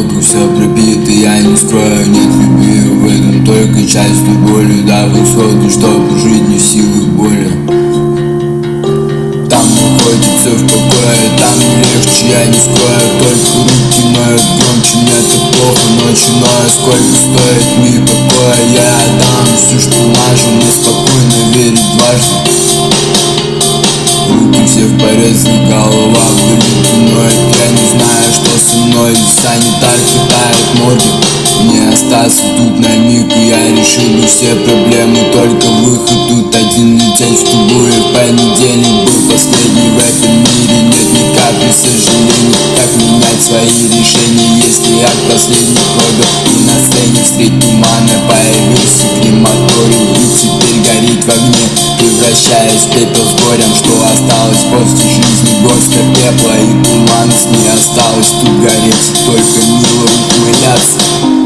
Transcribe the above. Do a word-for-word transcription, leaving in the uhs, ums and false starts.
вокруг все пробито, я не скрою, нет любви в этом только частью боли. До высоты, чтобы жить не в силах боли. Там уходит все в покое, там не легче, я не скрою. Только руки ноют громче, мне так плохо ночью, но сколько стоит миг покоя. Я отдам все, что нажил, но спокойно верить дважды. Руки все в порезах, голова вдали ноет. Я не знаю, что со мной, санитар хватает морги. Мне остался тут на миг, и я решил бы все проблемы, только выход тут один, лететь в трубу. И в понедельник был последний в этом мире, нет ни капли сожалений. Как менять свои решения, если я последний продал? И на сцене средь тумана появился крематорий, и теперь горит в огне, превращаясь в пепел с горем. Что осталось после жизни? Горстка пепла и тумана, с ней осталось тут гореть, только мило ухмыляться.